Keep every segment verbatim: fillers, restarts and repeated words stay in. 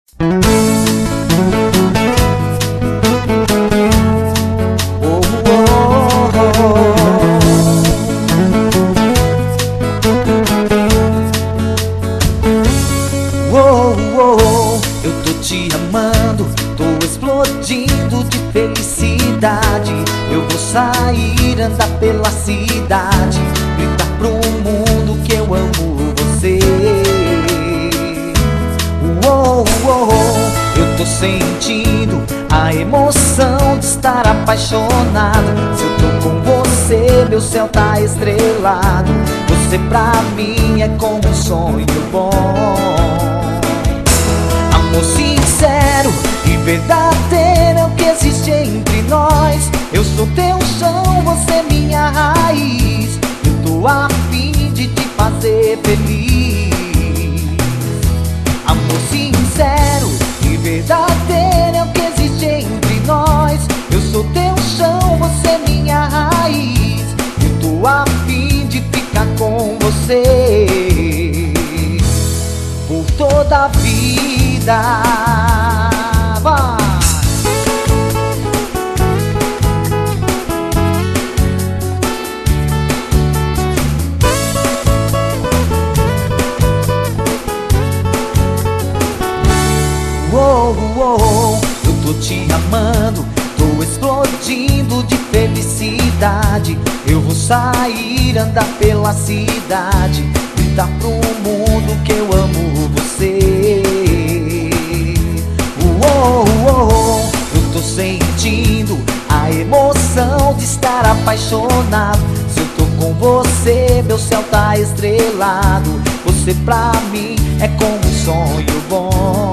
Oh, oh, oh, oh, oh. Eu tô te amando, tô explodindo de felicidade. Eu vou sair, andar pela cidade, gritar pro mundo que eu amo você. Oh, oh, oh. Eu tô sentindo a emoção de estar apaixonado. Se eu tô com você, meu céu tá estrelado. Você pra mim é como um sonho bom. Amor sincero e verdadeiro é o que existe entre nós. Eu sou teu chão, você é minha raiz. Eu tô a fim de te fazer feliz. Amor sincero e verdadeiro é o que existe entre nós. Eu sou teu chão, você é minha raiz. Eu tô a fim de ficar com você por toda a vida. Vai! Oh, oh, oh. Eu tô te amando, tô explodindo de felicidade. Eu vou sair, andar pela cidade, gritar pro mundo que eu amo você. Oh, oh, oh. Eu tô sentindo a emoção de estar apaixonado. Se eu tô com você, meu céu tá estrelado. Você pra mim é como um sonho bom.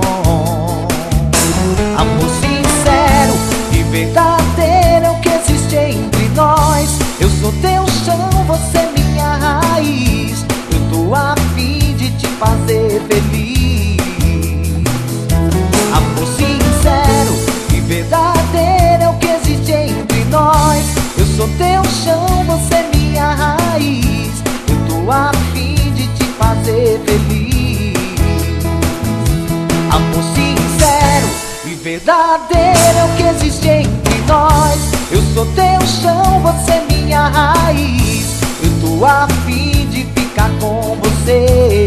Amor sincero e verdadeiro é o que existe entre nós. Eu sou teu chão, você é minha raiz. Eu tô a fim de te fazer feliz. Amor sincero e verdadeiro é o que existe entre nós. Eu sou teu chão, você é minha raiz. Eu tô a fim de te fazer feliz. Amor sincero e verdadeiro é o que existe entre nós. Eu sou teu chão, você é minha raiz. Eu tô a fim de ficar com você